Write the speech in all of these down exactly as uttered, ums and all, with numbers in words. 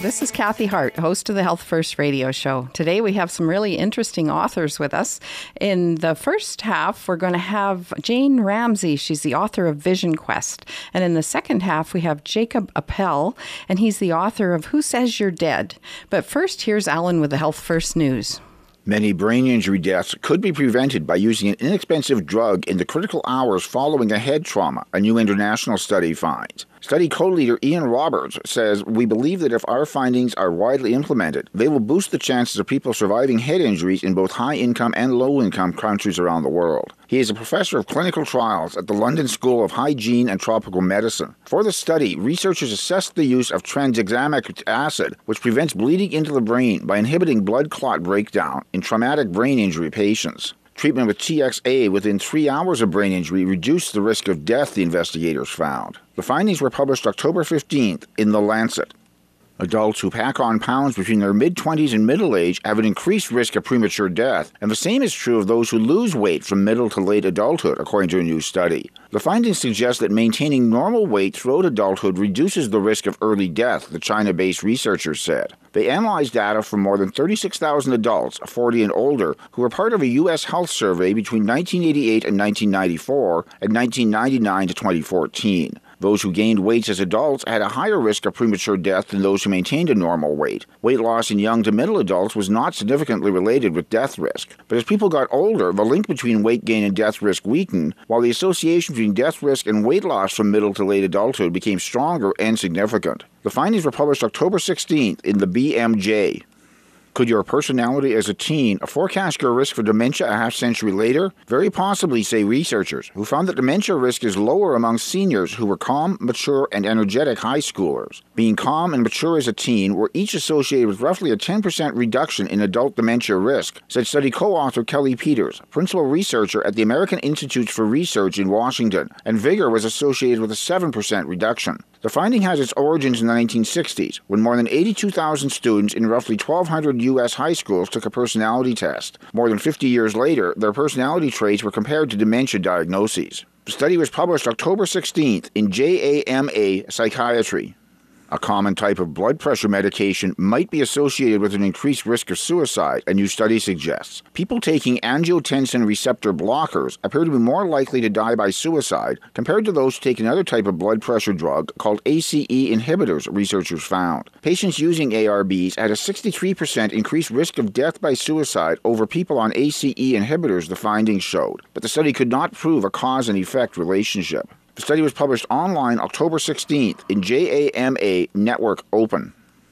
This is Kathy Hart, host of the Health First radio show. Today we have some really interesting authors with us. In the first half, we're going to have Jane Ramsay. She's the author of Vision Quest. And in the second half, we have Jacob Appel, and he's the author of Who Says You're Dead? But first, here's Alan with the Health First News. Many brain injury deaths could be prevented by using an inexpensive drug in the critical hours following a head trauma, a new international study finds. Study co-leader Ian Roberts says, "We believe that if our findings are widely implemented, they will boost the chances of people surviving head injuries in both high-income and low-income countries around the world." He is a professor of clinical trials at the London School of Hygiene and Tropical Medicine. For the study, researchers assessed the use of tranexamic acid, which prevents bleeding into the brain by inhibiting blood clot breakdown in traumatic brain injury patients. Treatment with T X A within three hours of brain injury reduced the risk of death, the investigators found. The findings were published October fifteenth in The Lancet. Adults who pack on pounds between their mid-twenties and middle age have an increased risk of premature death, and the same is true of those who lose weight from middle to late adulthood, according to a new study. The findings suggest that maintaining normal weight throughout adulthood reduces the risk of early death, the China-based researchers said. They analyzed data from more than thirty-six thousand adults, forty and older, who were part of a U S health survey between nineteen eighty-eight and nineteen ninety-four and nineteen ninety-nine to twenty fourteen. Those who gained weight as adults had a higher risk of premature death than those who maintained a normal weight. Weight loss in young to middle adults was not significantly related with death risk. But as people got older, the link between weight gain and death risk weakened, while the association between death risk and weight loss from middle to late adulthood became stronger and significant. The findings were published October sixteenth in the B M J. Could your personality as a teen forecast your risk for dementia a half-century later? Very possibly, say researchers, who found that dementia risk is lower among seniors who were calm, mature, and energetic high schoolers. Being calm and mature as a teen were each associated with roughly a ten percent reduction in adult dementia risk, said study co-author Kelly Peters, principal researcher at the American Institutes for Research in Washington, and vigor was associated with a seven percent reduction. The finding has its origins in the nineteen sixties, when more than eighty-two thousand students in roughly twelve hundred U S high schools took a personality test. More than fifty years later, their personality traits were compared to dementia diagnoses. The study was published October sixteenth in J A M A Psychiatry. A common type of blood pressure medication might be associated with an increased risk of suicide, a new study suggests. People taking angiotensin receptor blockers appear to be more likely to die by suicide compared to those who take another type of blood pressure drug called A C E inhibitors, researchers found. Patients using A R Bs had a sixty-three percent increased risk of death by suicide over people on A C E inhibitors, the findings showed. But the study could not prove a cause and effect relationship. The study was published online October sixteenth in J A M A Network Open.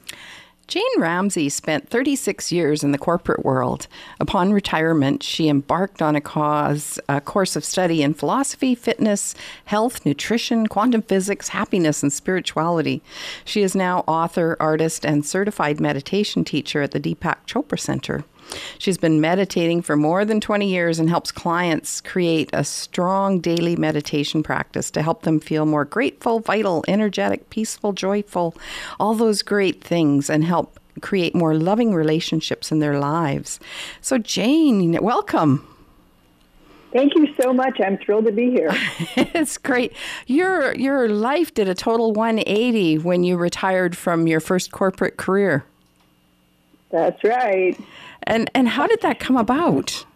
Jane Ramsay spent thirty-six years in the corporate world. Upon retirement, she embarked on a cause, a course of study in philosophy, fitness, health, nutrition, quantum physics, happiness, and spirituality. She is now author, artist, and certified meditation teacher at the Deepak Chopra Center. She's been meditating for more than twenty years and helps clients create a strong daily meditation practice to help them feel more grateful, vital, energetic, peaceful, joyful, all those great things, and help create more loving relationships in their lives. So Jane, welcome. Thank you so much. I'm thrilled to be here. It's great. Your your life did a total one eighty when you retired from your first corporate career. That's right. And and how did that come about?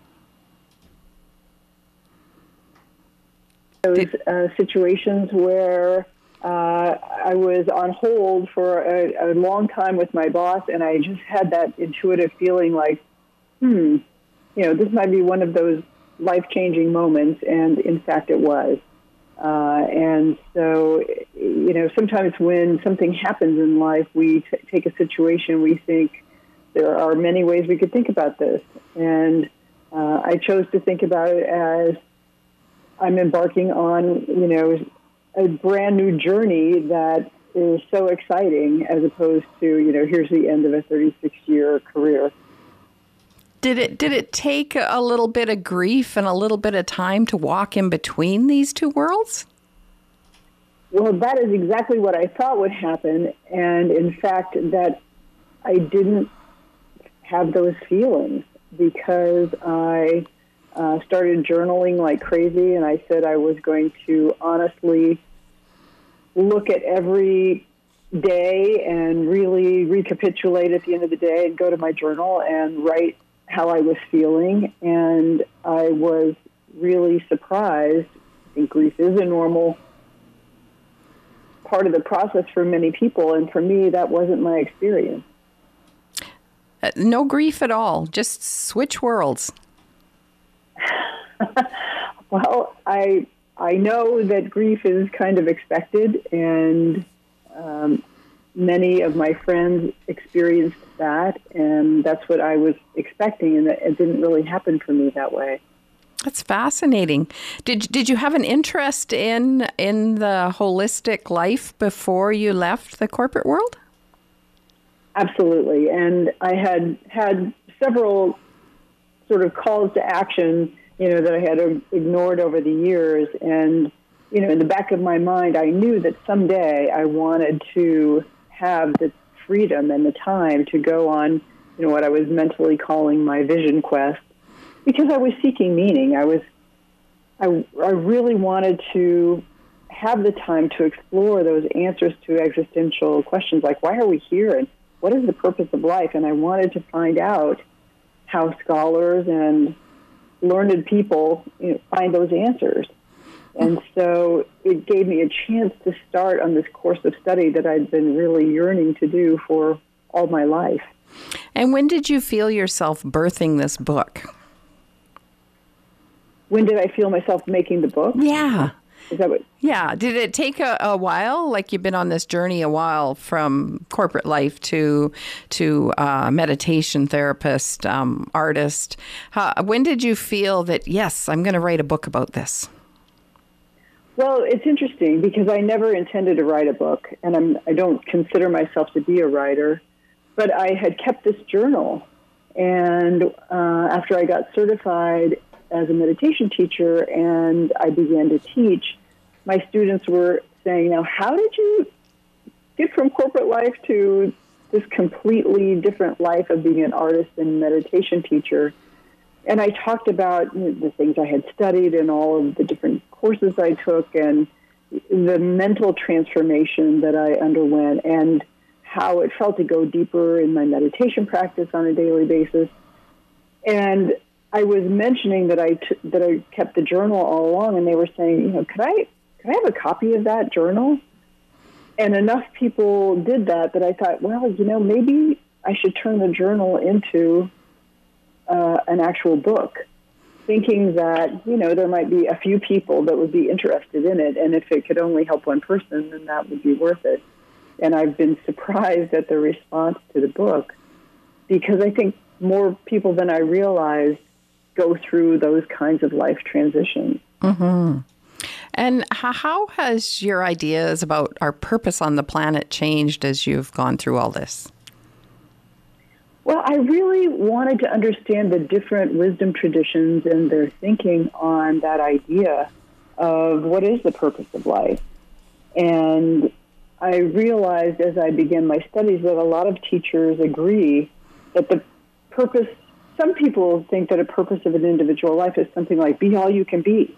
Those uh, situations where uh, I was on hold for a, a long time with my boss, and I just had that intuitive feeling like, hmm, you know, this might be one of those life-changing moments, and in fact it was. Uh, and so, you know, sometimes when something happens in life, we t- take a situation, we think, there are many ways we could think about this. And uh, I chose to think about it as I'm embarking on, you know, a brand new journey that is so exciting as opposed to, you know, here's the end of a thirty-six-year career. Did it did it take a little bit of grief and a little bit of time to walk in between these two worlds? Well, that is exactly what I thought would happen. And in fact, that I didn't have those feelings because I uh, started journaling like crazy, and I said I was going to honestly look at every day and really recapitulate at the end of the day and go to my journal and write how I was feeling. And I was really surprised. I think grief is a normal part of the process for many people, and for me, that wasn't my experience. Uh, no grief at all, just switch worlds. Well, I I know that grief is kind of expected, and um, many of my friends experienced that, and that's what I was expecting, and it didn't really happen for me that way. That's fascinating. Did did you have an interest in in the holistic life before you left the corporate world? Absolutely, and I had had several sort of calls to action, you know, that I had ignored over the years. And, you know, in the back of my mind, I knew that someday I wanted to have the freedom and the time to go on, you know, what I was mentally calling my vision quest, because I was seeking meaning. I was, I, I really wanted to have the time to explore those answers to existential questions like, why are we here? And what is the purpose of life? And I wanted to find out how scholars and learned people, you know, find those answers. And so it gave me a chance to start on this course of study that I'd been really yearning to do for all my life. And when did you feel yourself birthing this book? When did I feel myself making the book? Yeah. Is that what? Yeah. Did it take a, a while? Like you've been on this journey a while from corporate life to to uh, meditation therapist, um, artist. How, when did you feel that, yes, I'm going to write a book about this? Well, it's interesting because I never intended to write a book, and I'm, I don't consider myself to be a writer, but I had kept this journal. And uh, after I got certified as a meditation teacher and I began to teach, my students were saying, now, how did you get from corporate life to this completely different life of being an artist and meditation teacher? And I talked about, you know, the things I had studied and all of the different courses I took and the mental transformation that I underwent and how it felt to go deeper in my meditation practice on a daily basis. And I was mentioning that I t- that I kept the journal all along, and they were saying, you know, could I could I have a copy of that journal? And enough people did that that I thought, well, you know, maybe I should turn the journal into uh, an actual book, thinking that, you know, there might be a few people that would be interested in it, and if it could only help one person, then that would be worth it. And I've been surprised at the response to the book, because I think more people than I realized go through those kinds of life transitions. Mm-hmm. And how has your ideas about our purpose on the planet changed as you've gone through all this? Well, I really wanted to understand the different wisdom traditions and their thinking on that idea of what is the purpose of life. And I realized as I began my studies that a lot of teachers agree that the purpose, some people think that a purpose of an individual life is something like be all you can be.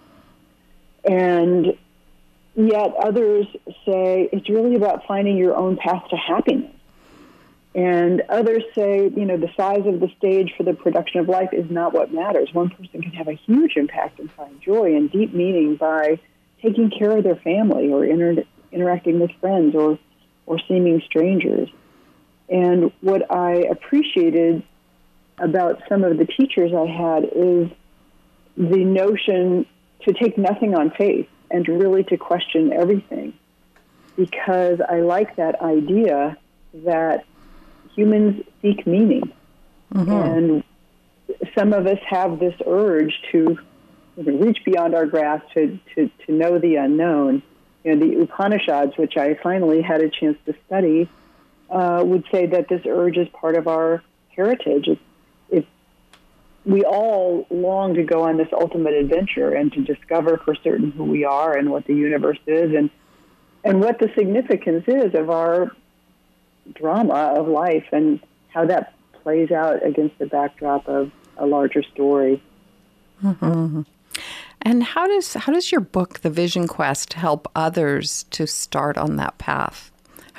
And yet others say it's really about finding your own path to happiness. And others say, you know, the size of the stage for the production of life is not what matters. One person can have a huge impact and find joy and deep meaning by taking care of their family or inter- interacting with friends or, or seeming strangers. And what I appreciated about some of the teachers I had is the notion to take nothing on faith and really to question everything, because I like that idea that humans seek meaning. Mm-hmm. And some of us have this urge to reach beyond our grasp, to, to, to know the unknown. You know, the Upanishads, which I finally had a chance to study, uh, would say that this urge is part of our heritage. It's, it's, we all long to go on this ultimate adventure and to discover for certain who we are and what the universe is and and what the significance is of our drama of life and how that plays out against the backdrop of a larger story. Mm-hmm. And how does how does your book, The Vision Quest, help others to start on that path?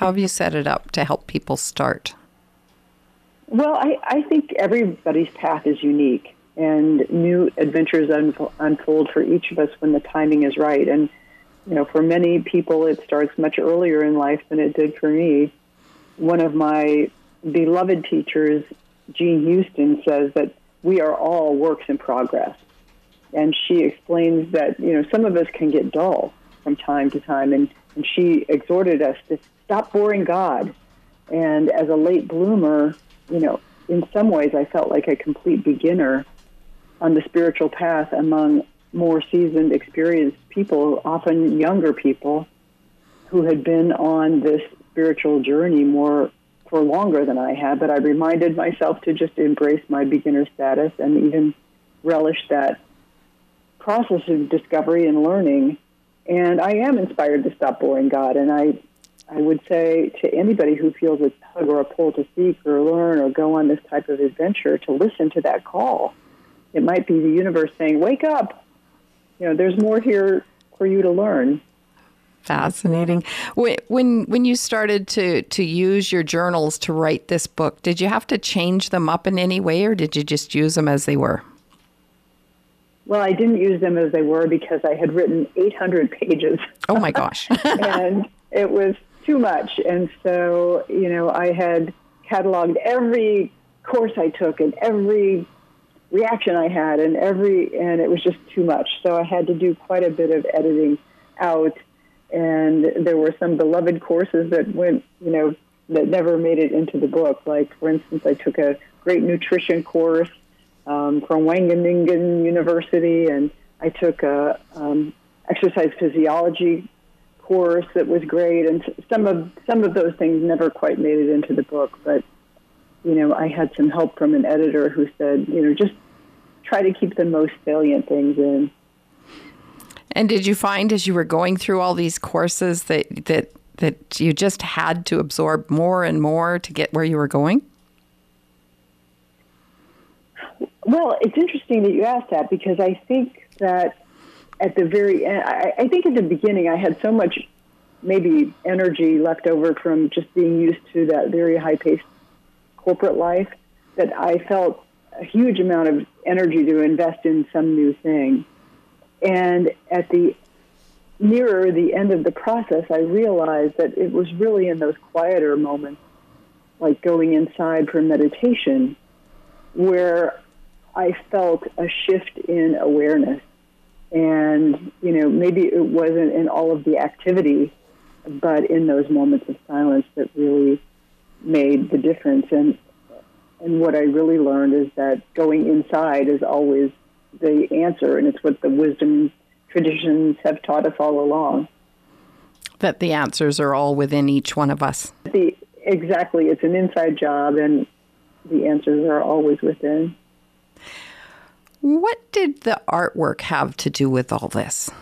How have you set it up to help people start? Well, I, I think everybody's path is unique, and new adventures unf- unfold for each of us when the timing is right. And, you know, for many people, it starts much earlier in life than it did for me. One of my beloved teachers, Jean Houston, says that we are all works in progress. And she explains that, you know, some of us can get dull from time to time, and, and she exhorted us to stop boring God. And as a late bloomer, you know, in some ways I felt like a complete beginner on the spiritual path among more seasoned, experienced people, often younger people, who had been on this spiritual journey more for longer than I had. But I reminded myself to just embrace my beginner status and even relish that process of discovery and learning. And I am inspired to stop boring God. And I I would say to anybody who feels a tug or a pull to seek or learn or go on this type of adventure to listen to that call. It might be the universe saying, wake up. You know, there's more here for you to learn. Fascinating. When when you started to, to use your journals to write this book, did you have to change them up in any way, or did you just use them as they were? Well, I didn't use them as they were because I had written eight hundred pages. Oh, my gosh. And it was too much. And so, you know, I had cataloged every course I took and every reaction I had and every, and it was just too much. So I had to do quite a bit of editing out. And there were some beloved courses that went, you know, that never made it into the book. Like, for instance, I took a great nutrition course um, from Wageningen University, and I took a um, exercise physiology course that was great, and some of some of those things never quite made it into the book. But you know, I had some help from an editor who said, you know, just try to keep the most salient things in. And did you find as you were going through all these courses that that that you just had to absorb more and more to get where you were going? Well, it's interesting that you asked that, because I think that at the very end, I, I think at the beginning I had so much maybe energy left over from just being used to that very high-paced corporate life that I felt a huge amount of energy to invest in some new thing. And at the nearer the end of the process, I realized that it was really in those quieter moments, like going inside for meditation, where I felt a shift in awareness. And, you know, maybe it wasn't in all of the activity, but in those moments of silence that really made the difference. And and what I really learned is that going inside is always the answer, and it's what the wisdom traditions have taught us all along. That the answers are all within each one of us. The, exactly. It's an inside job, and the answers are always within. What did the artwork have to do with all this?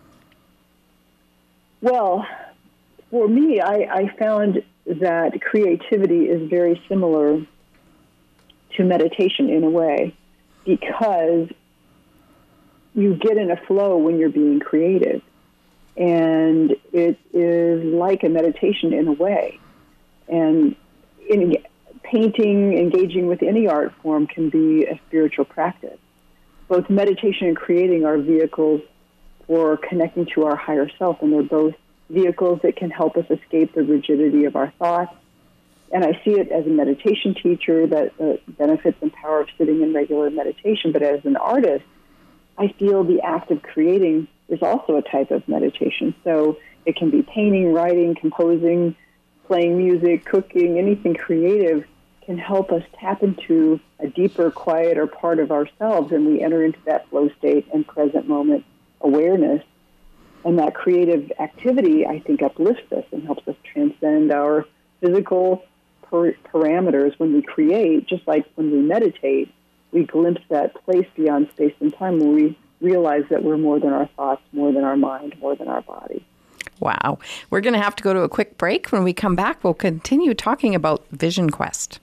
Well, for me, I, I found that creativity is very similar to meditation in a way, because you get in a flow when you're being creative. And it is like a meditation in a way. And in painting, engaging with any art form can be a spiritual practice. Both meditation and creating are vehicles for connecting to our higher self, and they're both vehicles that can help us escape the rigidity of our thoughts. And I see it as a meditation teacher that uh, benefits and power of sitting in regular meditation. But as an artist, I feel the act of creating is also a type of meditation. So it can be painting, writing, composing, playing music, cooking, anything creative can help us tap into a deeper, quieter part of ourselves, and we enter into that flow state and present moment awareness. And that creative activity, I think, uplifts us and helps us transcend our physical per- parameters when we create. Just like when we meditate, we glimpse that place beyond space and time where we realize that we're more than our thoughts, more than our mind, more than our body. Wow. We're going to have to go to a quick break. When we come back, we'll continue talking about Vision Quest.